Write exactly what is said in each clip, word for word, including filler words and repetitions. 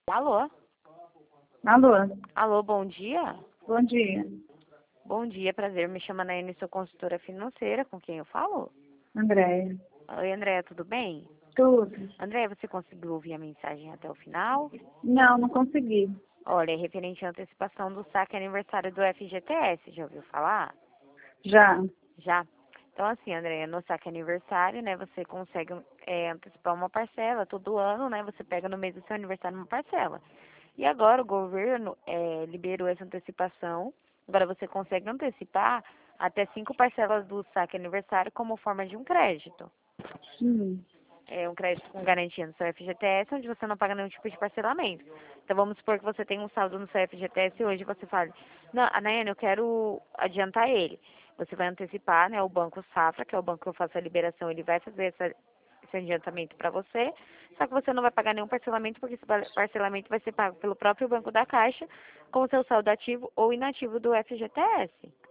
Alô? Alô, Alô, bom dia? bom dia. Bom dia, prazer. Me chamo Nayane, sou consultora financeira. Com quem eu falo? Andréia. Oi, Andréia, tudo bem? Tudo? Andréia, você conseguiu ouvir a mensagem até o final? Não, não consegui. Olha, é referente à antecipação do saque aniversário do F G T S. Já ouviu falar? Já. Já? Então, assim, Andréia, no saque aniversário, né, você consegue é, antecipar uma parcela todo ano, né? Você pega no mês do seu aniversário uma parcela. E agora o governo é, liberou essa antecipação. Agora você consegue antecipar até cinco parcelas do saque aniversário como forma de um crédito. Hum. É um crédito com garantia no seu F G T S, onde você não paga nenhum tipo de parcelamento. Então vamos supor que você tem um saldo no seu F G T S e hoje você fala, não, Nayane, eu quero adiantar ele. Você vai antecipar, né, o Banco Safra, que é o banco que eu faço a liberação, ele vai fazer essa, esse adiantamento para você, só que você não vai pagar nenhum parcelamento, porque esse parcelamento vai ser pago pelo próprio Banco da Caixa, com o seu saldo ativo ou inativo do F G T S.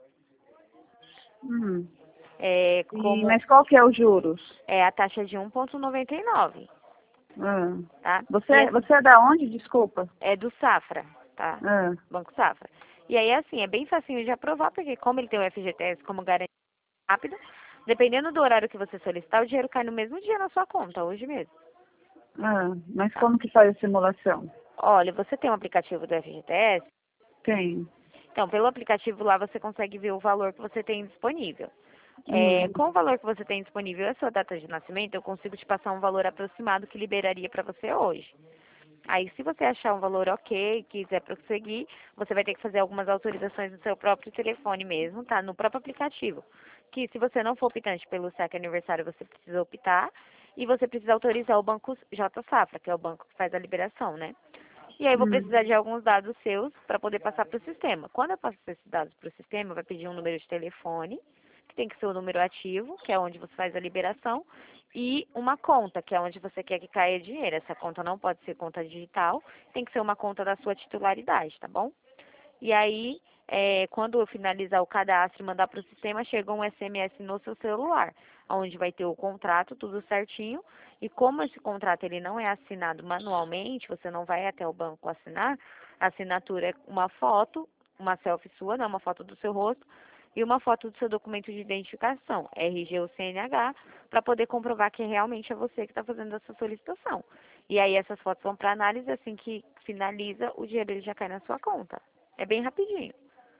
Hum. É, E, como mas qual que é os juros? é a taxa de um vírgula noventa e nove, Ah. tá? Você, E é, você é da onde? Desculpa. é do Safra, tá? Ah. Banco Safra. E aí, assim, é bem facinho de aprovar, porque como ele tem o F G T S como garantia rápida, dependendo do horário que você solicitar, o dinheiro cai no mesmo dia na sua conta, hoje mesmo. Ah. Mas Tá? como que faz a simulação? Olha, você tem um aplicativo do F G T S? Tem. Então, pelo aplicativo lá você consegue ver o valor que você tem disponível. É, Hum. com o valor que você tem disponível e a sua data de nascimento, eu consigo te passar um valor aproximado que liberaria para você hoje. Aí, se você achar um valor ok, quiser prosseguir, você vai ter que fazer algumas autorizações no seu próprio telefone mesmo, tá? No próprio aplicativo. Que se você não for optante pelo saque aniversário, você precisa optar. E você precisa autorizar o Banco J Safra, que é o banco que faz a liberação, né? E aí eu vou Hum. precisar de alguns dados seus para poder passar para o sistema. Quando eu passo esses dados para o sistema, vai pedir um número de telefone, que tem que ser o número ativo, que é onde você faz a liberação, e uma conta, que é onde você quer que caia dinheiro. Essa conta não pode ser conta digital, tem que ser uma conta da sua titularidade, tá bom? E aí, é, quando eu finalizar o cadastro e mandar para o sistema, chega um S M S no seu celular, onde vai ter o contrato, tudo certinho. E como esse contrato ele não é assinado manualmente, você não vai até o banco assinar, a assinatura é uma foto, uma selfie sua, né, uma foto do seu rosto, e uma foto do seu documento de identificação, R G ou C N H, para poder comprovar que realmente é você que está fazendo essa solicitação. E aí essas fotos vão para análise, assim que finaliza, o dinheiro ele já cai na sua conta. É bem rapidinho.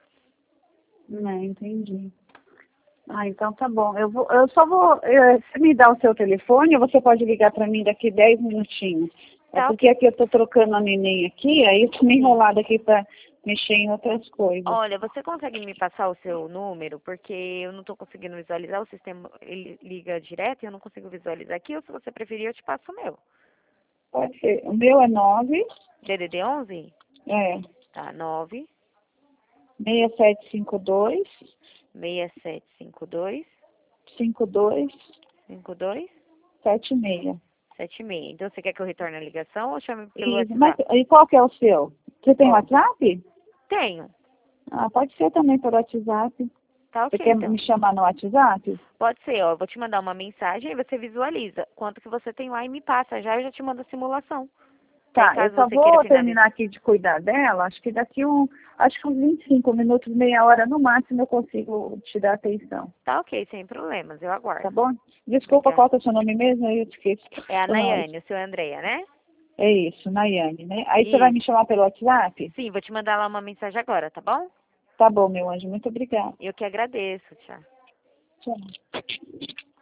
Não, entendi. Ah, então tá bom. Eu, vou, eu só vou. eh, Você me dá o seu telefone ou você pode ligar para mim daqui dez minutinhos? É Tá porque ok. aqui eu tô trocando a neném aqui, aí eu tô meio Sim. enrolada aqui para mexer em outras coisas. Olha, você consegue me passar o seu número? Porque eu não estou conseguindo visualizar, o sistema ele liga direto e eu não consigo visualizar aqui, ou se você preferir, eu te passo o meu. Pode ser. O meu é nove, D D D onze? é, Tá, nove seis sete cinco dois, seis sete cinco dois cinco dois cinco dois sete seis. sete seis. Então você quer que eu retorne a ligação ou chame pelo E, mas, WhatsApp? e qual que é o seu? Você tem Ó, WhatsApp? tenho. Ah, pode ser também pelo WhatsApp. Tá Você ok, quer então. me chamar no WhatsApp? Pode ser, ó. Eu vou te mandar uma mensagem e você visualiza quanto que você tem lá e me passa. Já eu já te mando a simulação. Aí Tá, eu caso só você queira vou terminar finalizar. aqui de cuidar dela, acho que daqui um, acho que uns vinte e cinco minutos, meia hora no máximo eu consigo te dar atenção, Tá ok, sem problemas. Eu tá aguardo. bom? Desculpa, Obrigada. qual que é o seu nome mesmo? Aí eu esqueço. É a Por nós. Nayane, o seu Andréia, né? É isso, Nayane, né? Aí você vai me Isso. chamar pelo WhatsApp? Sim, vou te mandar lá uma mensagem agora, tá bom? Tá bom, meu anjo, muito obrigada. Eu que agradeço. Tchau. Tchau.